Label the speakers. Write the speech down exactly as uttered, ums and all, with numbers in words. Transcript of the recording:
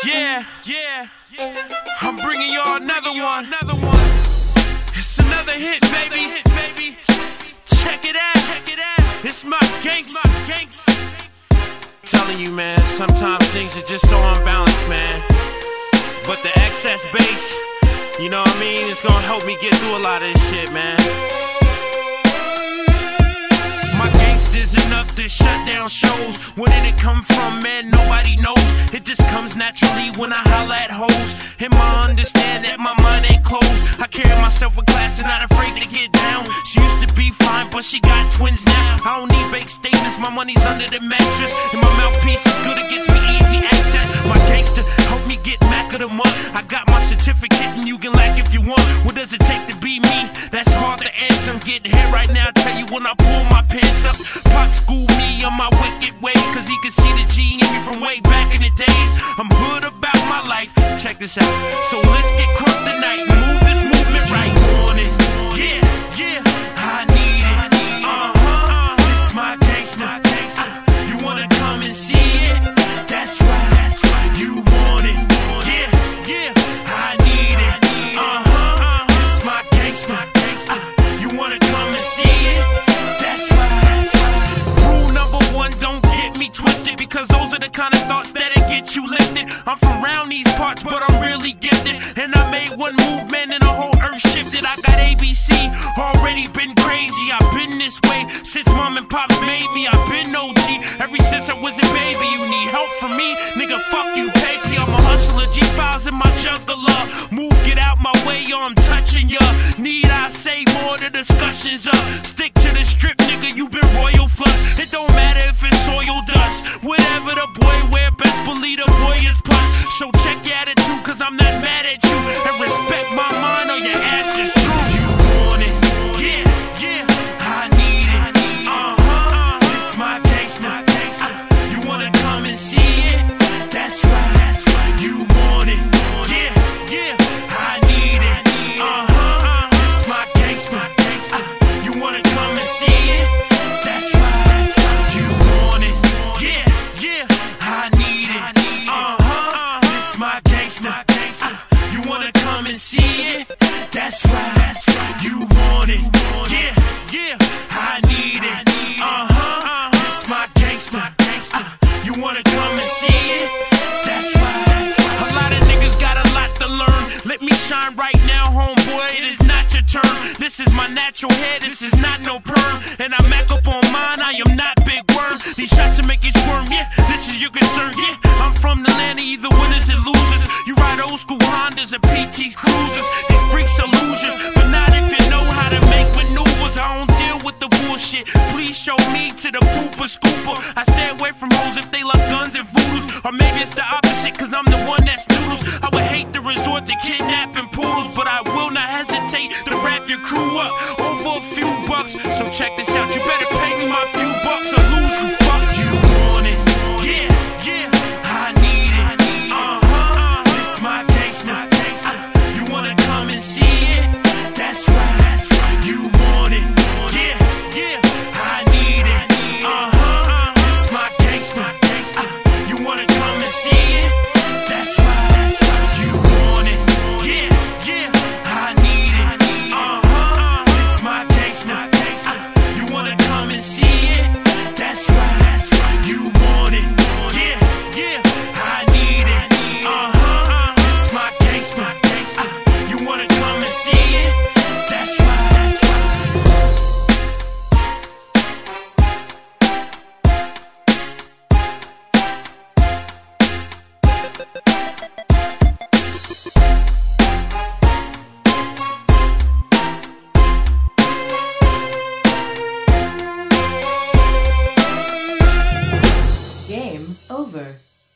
Speaker 1: Yeah, yeah, I'm bringing y'all another one, another one. It's another hit, baby. Check it out, check it out. It's my gangs, my gangs. Telling you, man, sometimes things are just so unbalanced, man. But the excess bass, you know what I mean, it's gonna help me get through a lot of this shit, man. My gangsters enough to shut down shows. Where did it come from, man? Nobody knows. It just comes naturally when I holla at hoes. And I understand that my mind ain't closed. I carry myself with class and not afraid to get down. She used to be fine, but she got twins now. I don't need fake statements, my money's under the mattress. And my mouthpiece is good, it gets me easy access. My gangster help me get Mac of the month. I got my certificate and you can lack if you want. What does it take to be me? That's hard to answer. I'm getting here right now, I tell you when I pull my pants up. Pop school me on my wicked ways, cause he can see the G in me from way back in the days. I'm hood about my life, check this out. So let's get crunk tonight, move this movement right. You want it, yeah, yeah, I need it, uh-huh, this is my gangsta, uh, you wanna come and see it, that's right, that's right. You want it, yeah, yeah, I need it, uh-huh, this is my gangsta, uh, you wanna come and see it, that's right, that's right. Rule number one, don't get me twisted, because those are the kind of thoughts that'll get you lifted. I'm from around these parts, but I'm really gifted, and I made one move, man, and the whole earth shifted. I got A B C, already been crazy. I've been this way since mom and pops made me. I've been O G ever since I was a baby. You need help from me, nigga, fuck you, baby. I'm a hustler, G files in my juggler. Move, get out my way, or I'm touching ya. Need I say more, the discussions up. Stick to the strip, nigga, you been royal flush. It don't matter if it's soil dust. Whatever the boy wear, best believe the boy is plus. So check your attitude, cause I'm not mad at you. And respect my mind or your ass is through. You want it, yeah, yeah, I need it, uh-huh, this is my gangsta, uh, you wanna come and see it, that's right, that's right. You want it, yeah, yeah, I need it, uh-huh, this is my gangsta, uh, you wanna come and see it, that's right, that's right. You want it, yeah, yeah, I need it, uh-huh, this is my gangsta, uh, you wanna come and see it, that's right, that's right. You want it, yeah, yeah, I need it, uh-huh, this is my gangsta, uh, you wanna come and see it, that's right, that's right. A lot of niggas got a lot to learn. Let me shine right now, homeboy, it is not your turn. This is my natural hair, this is not no perm. And I mac up on mine, I am not Big Worm. These shots to make you squirm, yeah, this is your concern, yeah. I'm from the land of either winners and losers. You ride old school Hondas and P T Cruisers. These freaks are losers, but not if you know how to make maneuvers. I don't deal with the bullshit. Please show me to the pooper scooper. I stay away from hoes if they love guns and voodoos. Or maybe it's the opposite, cause I'm the one that's noodles. I would hate to resort to kidnapping poodles, but I will not hesitate to wrap your crew up over a few bucks. So check this out, you better pay me my fee.